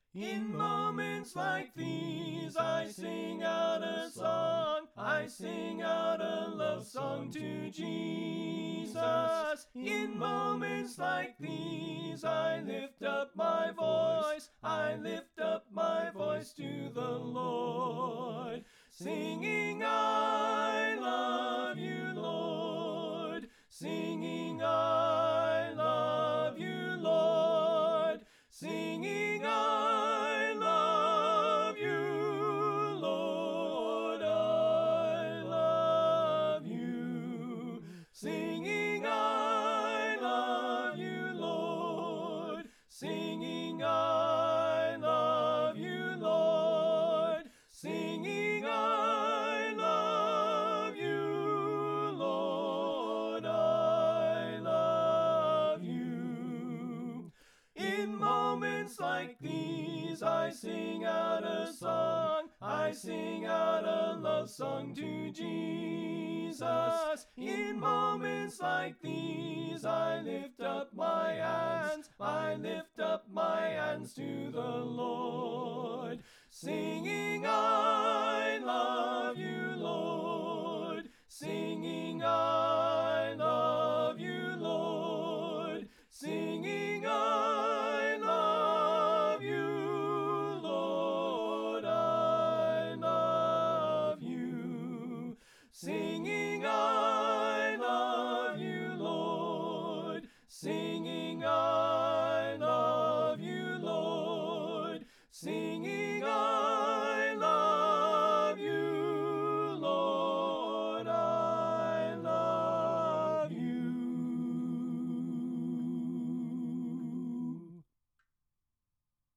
In moments like these, I sing out a song. I sing out a love song to Jesus. In moments like these, I lift up my voice. I lift up my voice to the Lord, singing, I love you, Lord. Singing, I love you, Lord. Singing, I love you, Lord, I love you. Singing, I love you, Lord. Singing, I love you, Lord. Singing, I love you, Lord, I love you. In moments like these, I sing out a song. I sing out a love song to Jesus. In moments like these, I lift up my hands. I lift up my hands to the Lord.